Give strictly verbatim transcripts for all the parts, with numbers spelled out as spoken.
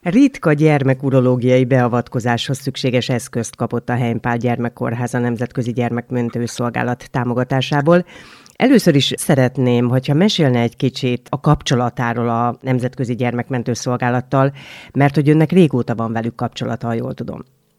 Ritka gyermekurológiai beavatkozáshoz szükséges eszközt kapott a Heimpál Gyermekkórház a Nemzetközi Gyermekmentő Szolgálat támogatásából. Először is szeretném, hogyha mesélne egy kicsit a kapcsolatáról a Nemzetközi Gyermekmentő Szolgálattal, mert hogy önnek régóta van velük kapcsolata, ha jól tudom.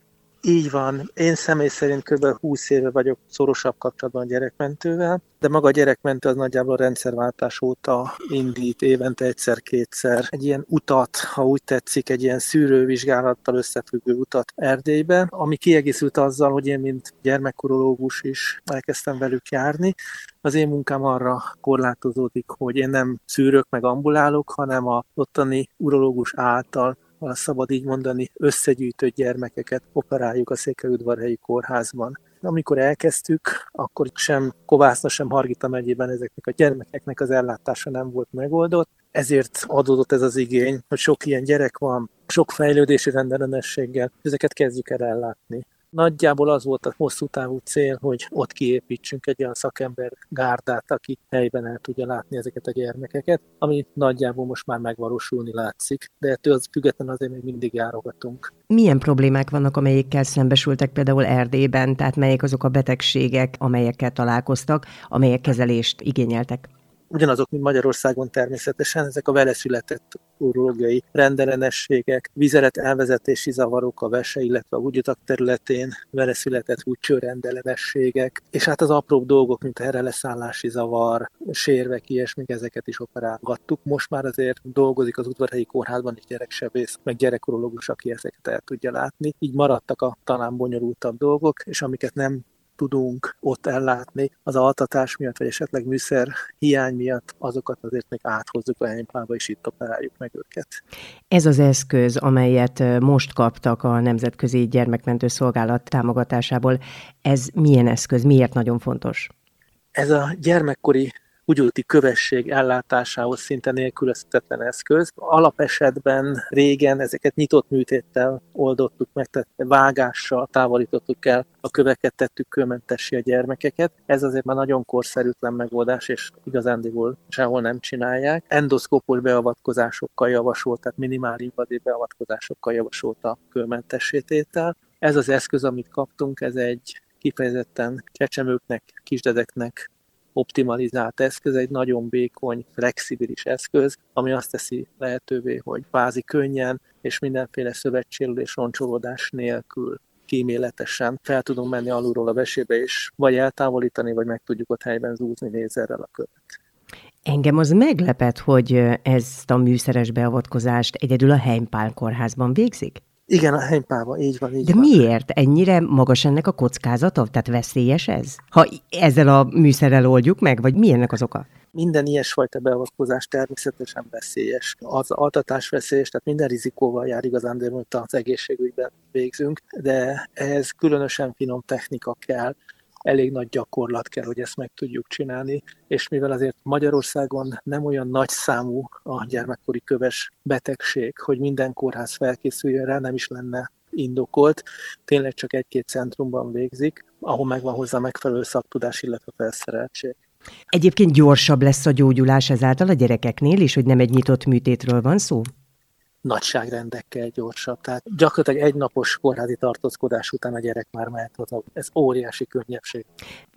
Így van. Én személy szerint kb. húsz éve vagyok szorosabb kapcsolatban a gyerekmentővel, de maga a gyerekmentő az nagyjából a rendszerváltás óta indít évente egyszer-kétszer egy ilyen utat, ha úgy tetszik, egy ilyen szűrővizsgálattal összefüggő utat Erdélybe, ami kiegészült azzal, hogy én, mint gyermekkurológus is elkezdtem velük járni. Az én munkám arra korlátozódik, hogy én nem szűrök meg ambulálok, hanem a ottani urológus által, ha szabad így mondani, összegyűjtött gyermekeket operáljuk a Székelyudvarhelyi kórházban. Amikor elkezdtük, akkor sem Kovászna, sem Hargita megyében ezeknek a gyermekeknek az ellátása nem volt megoldott. Ezért adódott ez az igény, hogy sok ilyen gyerek van, sok fejlődési rendellenességgel, ezeket kezdjük el ellátni. Nagyjából az volt a hosszú távú cél, hogy ott kiépítsünk egy olyan szakember gárdát, aki helyben el tudja látni ezeket a gyermekeket, ami nagyjából most már megvalósulni látszik, de ettől az függetlenül azért még mindig járogatunk. Milyen problémák vannak, amelyekkel szembesültek például Erdélyben, tehát melyek azok a betegségek, amelyekkel találkoztak, amelyek kezelést igényeltek? Ugyanazok, mint Magyarországon természetesen, ezek a veleszületett urológiai rendellenességek, vízeret elvezetési zavarok a vese, illetve a húgyutak területén, veleszületett húgycső rendellenességek, és hát az apróbb dolgok, mint a herreleszállási zavar, sérvek, ilyesmik, ezeket is operálgattuk. Most már azért dolgozik az Udvarhelyi Kórházban is gyereksebész, meg gyerekurológus, aki ezeket el tudja látni. Így maradtak a talán bonyolultabb dolgok, és amiket nem tudunk ott ellátni, az altatás miatt, vagy esetleg műszer hiány miatt, azokat azért még áthozzuk a Heimpálba, és itt operáljuk meg őket. Ez az eszköz, amelyet most kaptak a Nemzetközi Gyermekmentő Szolgálat támogatásából, ez milyen eszköz, miért nagyon fontos? Ez a gyermekkori húgyulti kövesség ellátásához szinte nélkülözhetetlen eszköz. Alapesetben régen ezeket nyitott műtéttel oldottuk meg, tehát vágással távolítottuk el a köveket, tettük kőmentessé a gyermekeket. Ez azért már nagyon korszerűtlen megoldás, és igazándiból sehol nem csinálják. Endoszkópos beavatkozásokkal javasolt, tehát minimál invazív beavatkozásokkal javasolt a kőmentessététel. Ez az eszköz, amit kaptunk, ez egy kifejezetten csecsemőknek, kisdedeknek optimalizált eszköz, egy nagyon vékony, flexibilis eszköz, ami azt teszi lehetővé, hogy kvázi könnyen és mindenféle szövetsérülés, roncsolódás nélkül kíméletesen fel tudunk menni alulról a vesébe, és vagy eltávolítani, vagy meg tudjuk ott helyben zúzni lézerrel a követ. Engem az meglepett, hogy ezt a műszeres beavatkozást egyedül a Heimpál kórházban végzik? Igen, a Heimpálban, így van, így De van. miért? Ennyire magas ennek a kockázata? Tehát veszélyes ez? Ha ezzel a műszerrel oldjuk meg, vagy mi ennek az oka? Minden ilyesfajta beavatkozás természetesen veszélyes. Az altatás veszélyes, tehát minden rizikóval jár igazán, de most az egészségügyben végzünk, de ehhez különösen finom technika kell, elég nagy gyakorlat kell, hogy ezt meg tudjuk csinálni, és mivel azért Magyarországon nem olyan nagy számú a gyermekkori köves betegség, hogy minden kórház felkészüljön rá, nem is lenne indokolt, tényleg csak egy-két centrumban végzik, ahol megvan hozzá megfelelő szaktudás, illetve felszereltség. Egyébként gyorsabb lesz a gyógyulás ezáltal a gyerekeknél is, hogy nem egy nyitott műtétről van szó? Nagyságrendekkel gyorsabb. Tehát gyakorlatilag egy napos kórházi tartózkodás után a gyerek már mehet haza. Ez óriási könnyebbség.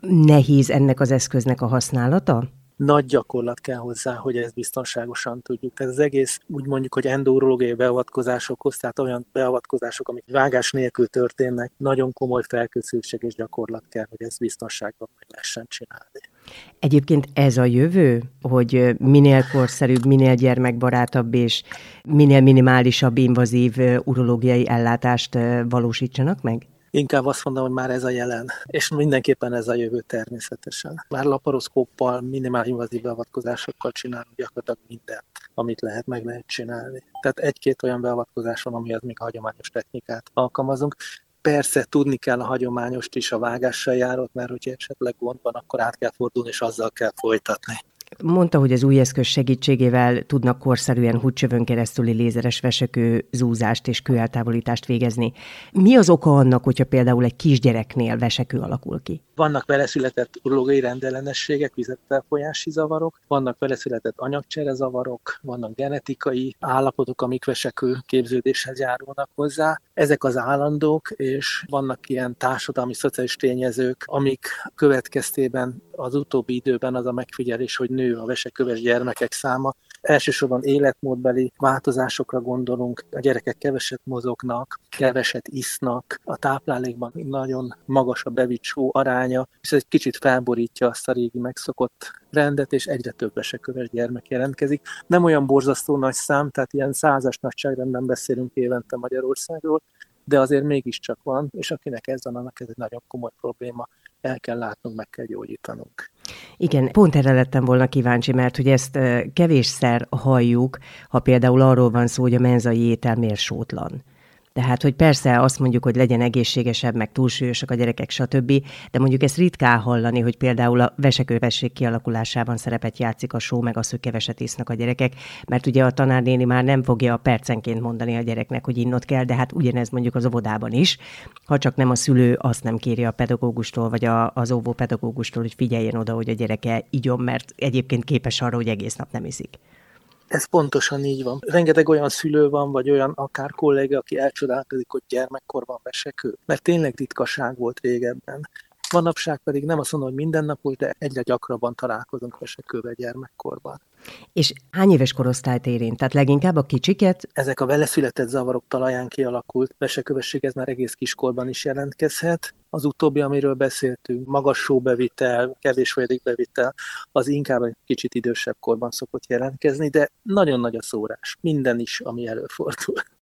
Nehéz ennek az eszköznek a használata? Nagy gyakorlat kell hozzá, hogy ezt biztonságosan tudjuk. Tehát az egész úgy mondjuk, hogy endourológiai beavatkozásokhoz, tehát olyan beavatkozások, amik vágás nélkül történnek, nagyon komoly felkészültség és gyakorlat kell, hogy ezt biztonságban meg lehessen csinálni. Egyébként ez a jövő, hogy minél korszerűbb, minél gyermekbarátabb és minél minimálisabb invazív urológiai ellátást valósítsanak meg? Inkább azt mondom, hogy már ez a jelen, és mindenképpen ez a jövő természetesen. Már laparoszkóppal, minimál invazív beavatkozásokkal csinálunk gyakorlatilag mindent, amit lehet, meg lehet csinálni. Tehát egy-két olyan beavatkozás van, amihez még hagyományos technikát alkalmazunk. Persze tudni kell a hagyományost is, a vágással járott, mert hogyha esetleg gond van, akkor át kell fordulni, és azzal kell folytatni. Mondta, hogy az új eszköz segítségével tudnak korszerűen húdcsövön keresztüli lézeres vesekő zúzást és kőeltávolítást végezni. Mi az oka annak, hogyha például egy kisgyereknél vesekő alakul ki? Vannak veleszületett urológiai rendellenességek, vizetfelfolyási zavarok, vannak veleszületett anyagcsere zavarok, vannak genetikai állapotok, amik vesekő képződéshez járulnak hozzá. Ezek az állandók, és vannak ilyen társadalmi, szociális tényezők, amik következtében az utóbbi időben az a megfigyelés, hogy nő a vesekőves gyermekek száma. Elsősorban életmódbeli változásokra gondolunk, a gyerekek keveset mozognak, keveset isznak, a táplálékban nagyon magas a bevitt só aránya, és ez egy kicsit felborítja azt a régi megszokott rendet, és egyre több vesekőves gyermek jelentkezik. Nem olyan borzasztó nagy szám, tehát ilyen százas nagyságrendben beszélünk évente Magyarországról, de azért mégiscsak van, és akinek ez van, annak ez egy nagyon komoly probléma. El kell látnunk, meg kell gyógyítanunk. Igen, pont erre lettem volna kíváncsi, mert hogy ezt kevésszer halljuk, ha például arról van szó, hogy a menzai étel miért sótlan. Tehát, hogy persze azt mondjuk, hogy legyen egészségesebb, meg túlsúlyosak a gyerekek, stb., de mondjuk ezt ritkán hallani, hogy például a vesekővesség kialakulásában szerepet játszik a só, meg az, hogy keveset isznak a gyerekek, mert ugye a tanárnéni már nem fogja percenként mondani a gyereknek, hogy innot kell, de hát ugyanez mondjuk az óvodában is, ha csak nem a szülő azt nem kéri a pedagógustól, vagy a, az óvópedagógustól, hogy figyeljen oda, hogy a gyereke igyon, mert egyébként képes arra, hogy egész nap nem iszik. Ez pontosan így van. Rengeteg olyan szülő van, vagy olyan akár kolléga, aki elcsodálkozik, hogy gyermekkorban vesekő. Mert tényleg ritkaság volt régebben. Manapság pedig nem azt mondom, hogy mindennapos, de egyre gyakrabban találkozunk vesekővel gyermekkorban. És hány éves korosztályt érint? Tehát leginkább a kicsiket? Ezek a veleszületett zavarok talaján kialakult vesekövesség, ez már egész kiskorban is jelentkezhet. Az utóbbi, amiről beszéltünk, magas sóbevitel, kevés folyadékbevitel, az inkább egy kicsit idősebb korban szokott jelentkezni, de nagyon nagy a szórás. Minden is, ami előfordul.